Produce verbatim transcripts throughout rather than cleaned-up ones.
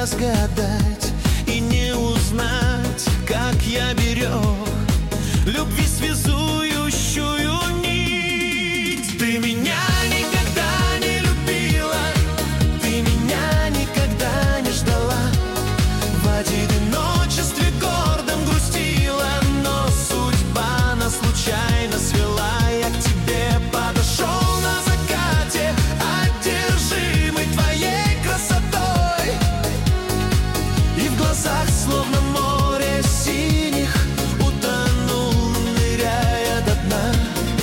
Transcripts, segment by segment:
разгадать и не узнать, как я берег любви связующую нить. Ты меня никогда не любила, ты меня никогда не ждала, в одиночестве гордом грустила, но судьба нас случайно свела. Я к тебе подошел на закате, одержимый твоей красотой, и в глазах словно море синих утонул, ныряя до дна.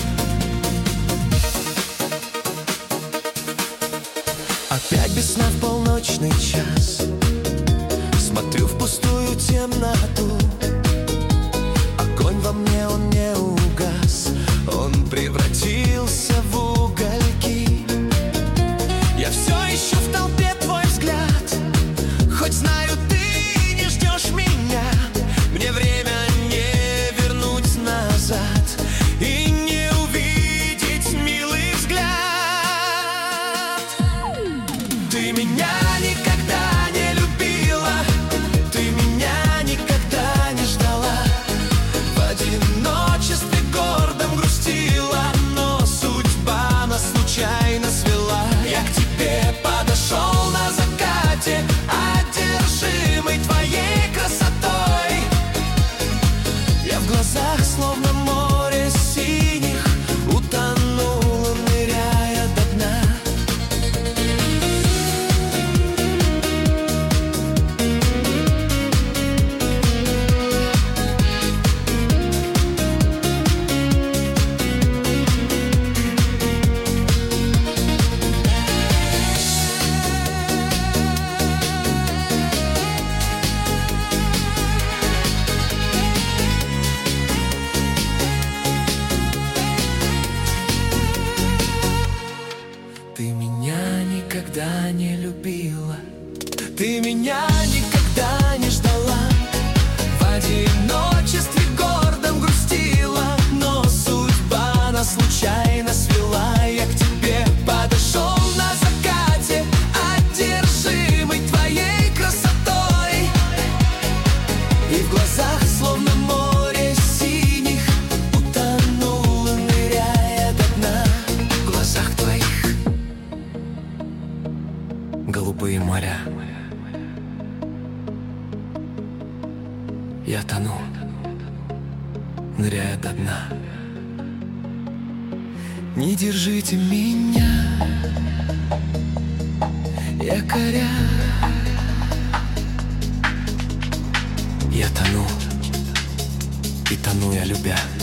Опять без сна в полночный час смотрю в пустую темноту. Огонь во мне, он не угас, он превратился в угольки. Я все ищу в толпе твой взгляд, хоть знаю, ты не ждешь меня. Мне время не вернуть назад и не увидеть милый взгляд. Ты меня никогда не любила, ты меня никогда не ждала, в одиночестве гордом грустила, но судьба нас случайно свела. Я к тебе подошел на закате, одержимый твоей красотой, я в глазах словно море синих утонул, ныряя до дна. Ты меня никогда не любила, ты меня никогда не ждала, в одиночестве гордом грустила, но судьба нас случайно свела. Я к тебе подошел на закате, одержимый твоей красотой, и в глазах словно море синих утонул, ныряя до дна. В глазах твоих голубые моря, я тону, ныряя до дна. Не держите меня, якоря, я тону, и тону я любя.